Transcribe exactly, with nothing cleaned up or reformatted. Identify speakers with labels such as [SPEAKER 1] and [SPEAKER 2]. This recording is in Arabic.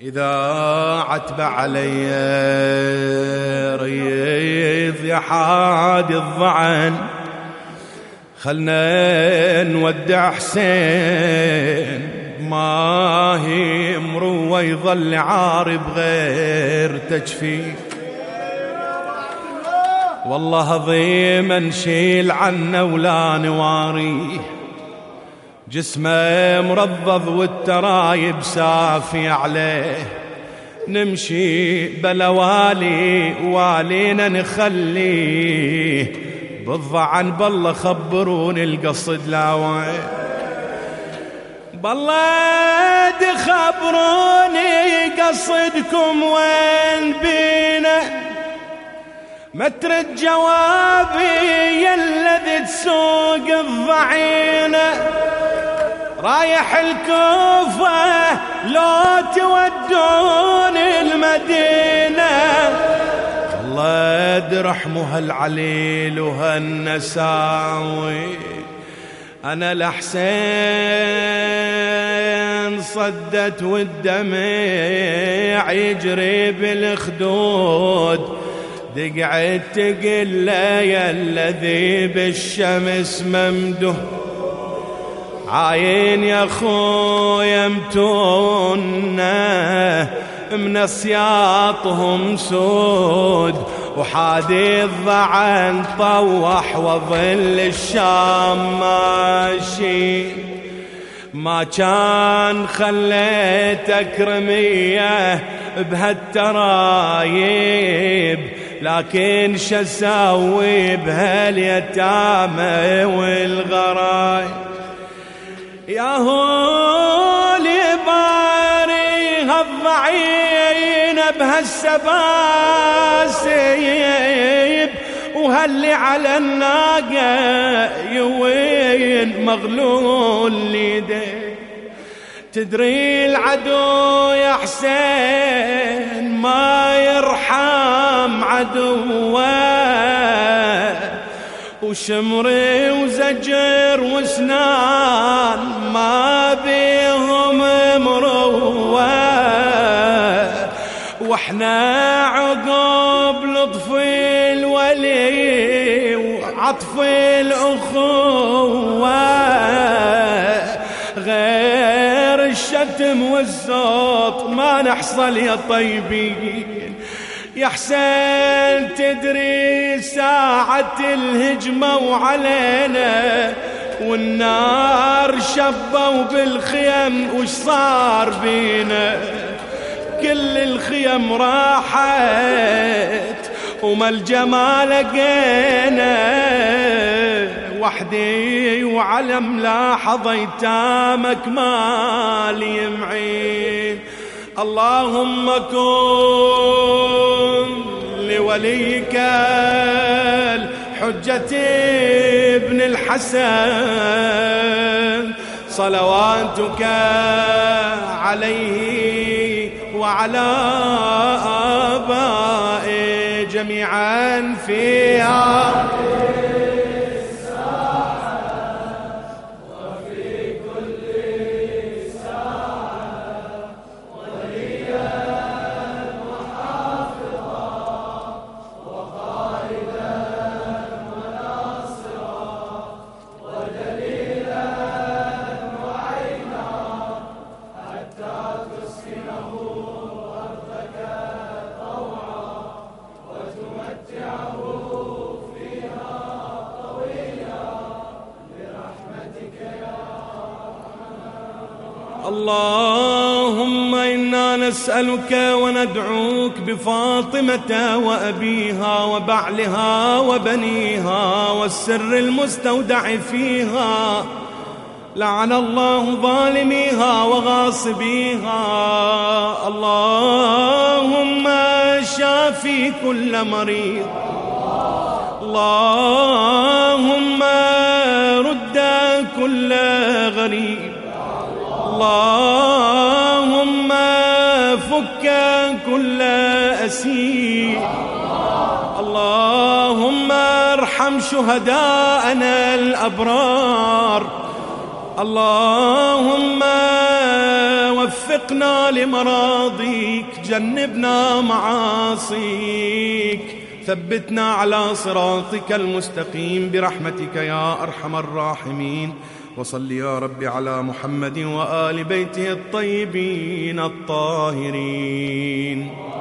[SPEAKER 1] إذا عتب علي ريض يا حادي الضعن، خلنا نودع حسين ما هي مروة يظل عارب غير تجفيف. والله ضيما نشيل عنه ولا نواريه، جسمه مرضض والترايب سافي عليه، نمشي بلا والي والينا نخليه، بالضعن بالله خبروني القصد لا وين، بالله خبروني قصدكم وين بينا، ما ترد جوابي يا الذي تسوق الضعينة، رايح الكوفة لو تودون المدينة، الله درحمه هالعليل وهالنساوي، أنا لحسين صدت والدمع يجري بالخدود، دقعت تقل يا الذي بالشمس ممدوح، عاين يا خويا متونه من اسياطهم سود، وحادي الضعن طوح وظل الشام ماشي، ما كان خليتك رمية بهالترايب، لكن شساوي بهاليتامى والغرايب، يا هولي باري هالضعين بهالسباسيب، وهاللي على الناقة يوين مغلول ليدي، تدري العدو يا حسين ما يرحم عدوه، وشمري وزجر وسنان ما بيهم مروه، واحنا عقب لطف الولي وعطف الأخوة، غير الشتم والصوت ما نحصل يا طيبين، يا حسين تدري ساعة الهجمة وعلينا والنار شبوا بالخيم، وش صار بينا؟ كل الخيم راحت وما الجمال لقينا، وحدي وعلى ملاحظة يتامك مال يمعين، اللهم كن لوليك الحجة ابن الحسن، صلواتك عليه وعلى آبائه جميعا فيها اللهم إنا نسألك وندعوك بفاطمة وأبيها وبعلها وبنيها والسر المستودع فيها، لعن الله ظالميها وغاصبيها، اللهم شافي كل مريض، اللهم رد كل غريب، اللهم فك كل أسير، اللهم ارحم شهداءنا الأبرار، اللهم وفقنا لمراضيك، جنبنا معاصيك، ثبتنا على صراطك المستقيم برحمتك يا أرحم الراحمين. وصل يا رب على محمد وآل بيته الطيبين الطاهرين.